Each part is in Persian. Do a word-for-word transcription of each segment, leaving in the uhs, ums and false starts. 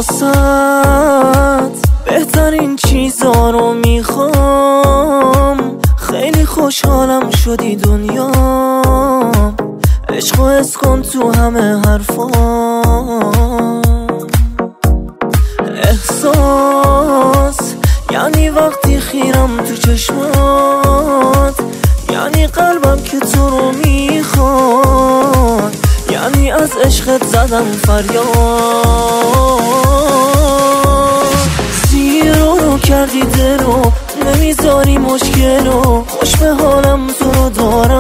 واسط بهترین چیزا رو میخوام. خیلی خوشحالم شدی دنیا، عشق و حس کن تو همه حرفام. احساس یعنی وقتی خیرم تو چشمات، یعنی قلبم که تو رو میخواد، یعنی از عشقت زدم فریاد. زیرو رو کردی دلو، نمیذاری مشکلو، خوش به حالم تو رو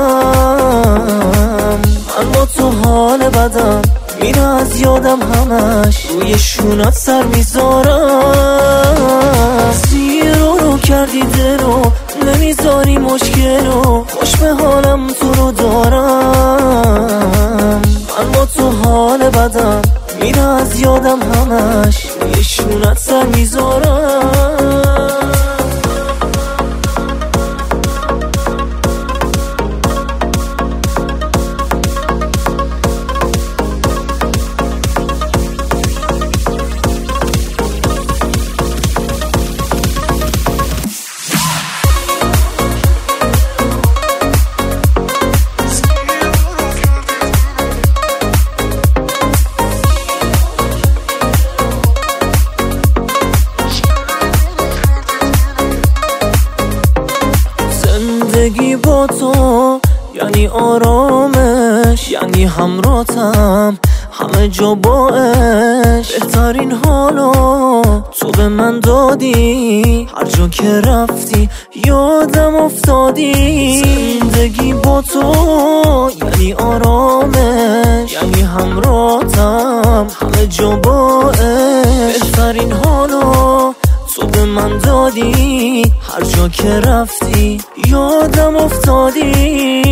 دارم. من با تو حال بدم میره از یادم، همش روی شونات سر میذارم. زیرو رو کردی دلو، نمیذاری مشکلو، خوش به حالم تو رو دارم. من با تو حال بدم میره از یادم، همش روی شونات سر میذارم. زندگی با تو یعنی آرامش، یعنی همراهتم همه جا با عشق. بهترین حالو تو به من دادی، هر جا که رفتی یادم افتادی. زندگی با تو یعنی آرامش، یعنی همراهتم همه جا با عشق. بهترین حالو تو به من دادی، هر جا که رفتی یادم افتادی.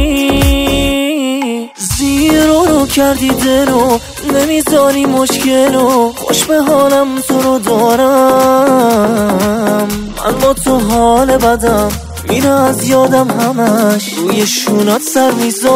زیرو رو کردی دلو، نمیذاری مشکلو، خوش به حالم تو رو دارم. من با تو حال بدم میره از یادم، همش روی شونات سر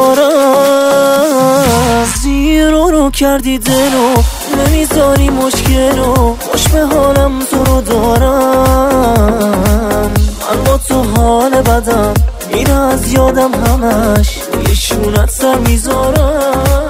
میذارم. زیرو رو کردی دلو، نمیذاری مشکلو، خوش به حالم تو رو دارم. من با تو حال بدم میره از یادم، همش روی شونات سر میذارم.